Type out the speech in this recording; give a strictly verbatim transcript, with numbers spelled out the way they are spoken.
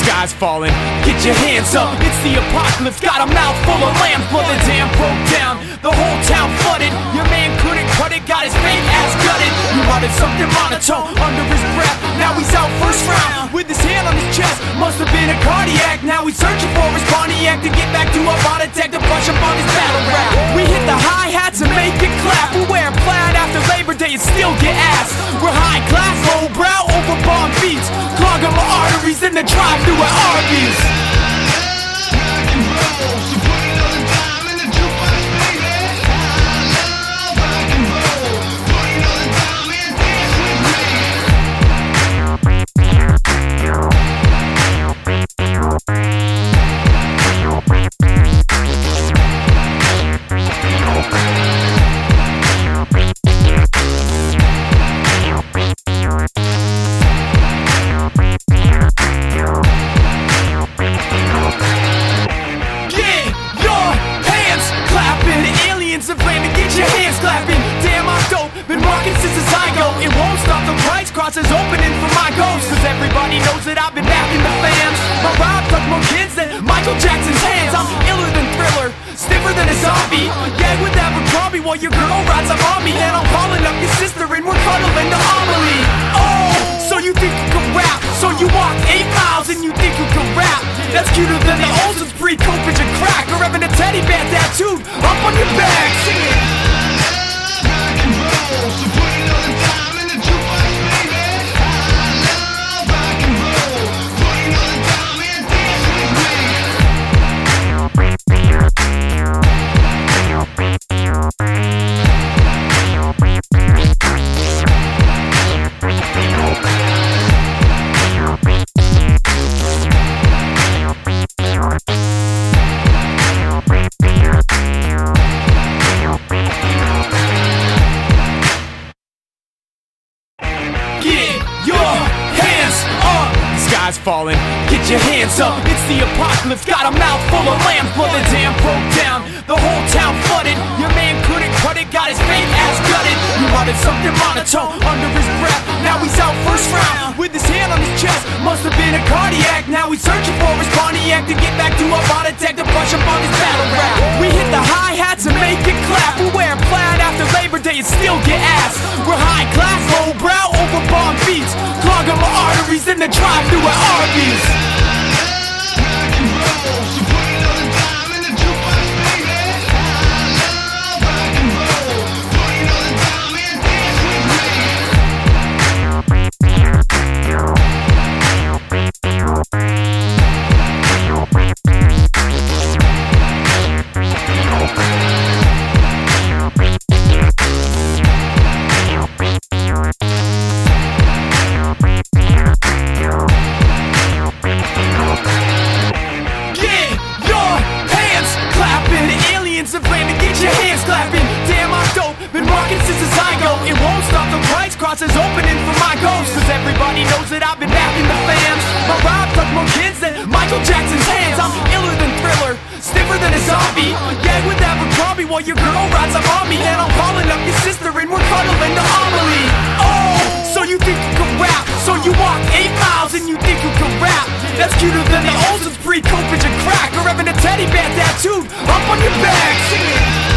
sky's falling, get your hands up, it's the apocalypse. Got a mouth full of lambs, but the dam broke down, the whole town flooded. Your man couldn't cut it, got his fake ass gutted. He muttered something monotone under his breath. Now he's out first round, with his hand on his chest. Must have been a cardiac, now he's searching for his Pontiac to get back to a bot attack to brush up on his battle rap. We hit the hi-hats and make it clap. We wear plaid after Labor Day and still get ass. We're high class, low brow, over bomb beats, clog up my arteries in the drive-thru at Arby's. Crosses opening for my ghost, cause everybody knows that I've been back in the fans. My rhyme touch more kids than Michael Jackson's hands. I'm iller than Thriller, stiffer than a zombie. Gag with Abercrombie while your girl rides up on me. And I'm calling up your sister and we're cuddling the homily. Oh, so you think you can rap? So you walk eight miles and you think you can rap? That's cuter than the Olsen's pre-Copage and crack, or having a teddy bear tattooed up on your back. Sing it. Falling, get your hands up, it's the apocalypse. Got a mouth full of lambs, but the dam broke down, the whole town flooded. Your man couldn't cut it, got his fake ass gutted. He muttered something monotone under his breath. Now he's out first round, with his hand on his chest. Must have been a cardiac, now he's searching for his Pontiac to get back to a bot attack to brush up on his battle rap. We hit the hi-hats and make it clap. We wear plaid after Labor Day and still get ass. We're high class, low brow, over bomb beats, clog up my arteries in the drive-thru at Arby's. Crosses opening for my ghost, cause everybody knows that I've been back in the fans. My rhyme touch more kids than Michael Jackson's hands. I'm iller than Thriller, stiffer than a zombie. Gag with Abercrombie while your girl rides up on me. And I'm calling up your sister and we're cuddling the homily. Oh, so you think you can rap? So you walk eight miles and you think you can rap? That's cuter than the Olsen's pre-Copage and crack, or having a teddy bear tattooed up on your back. Sing it.